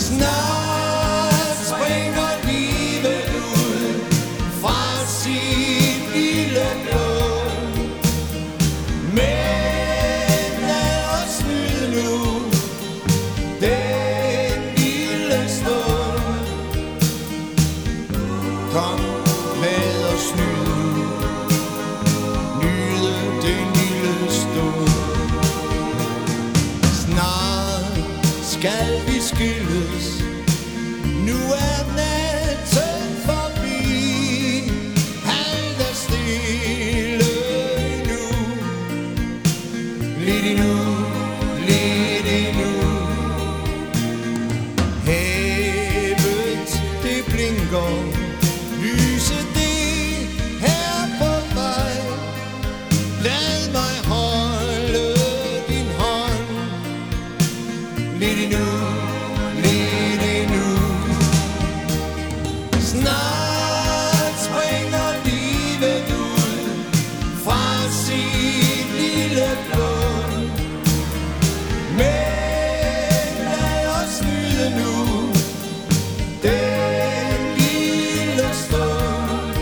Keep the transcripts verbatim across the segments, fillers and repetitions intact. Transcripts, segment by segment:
Snart springer livet ud fra sit lille blod. Men lad os nyde nu den lille stund. Kom, lad os nyde, nyde den lille stund. Snart skal vi skilles, nu er natten forbi. Alt er stille nu, lidt endnu, lidt endnu. Havet det blinker, lyset det her på vej. Lad mig holde din hånd, lidt endnu, lidt endnu. Snart springer livet ud fra sit lille blod. Men lad os nyde nu den lille stund.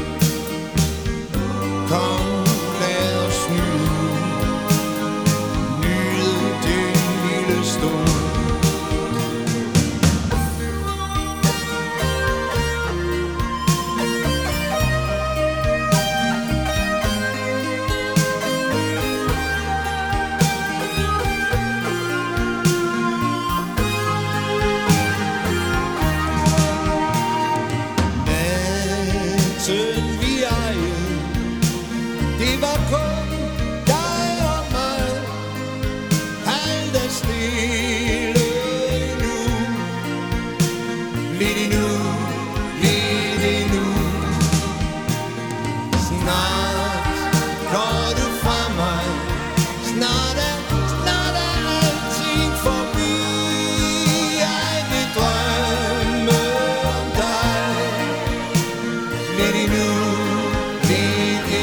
Kom, lad os nyde, nyde den lille stund. Natten vi ejede, det var kun dig og mig. Alt er stille nu, lidt endnu, lidt endnu. Snart går du fra mig, snart er, snart er alting forbi. Jeg vil drømme om dig, lidt endnu, lidt endnu.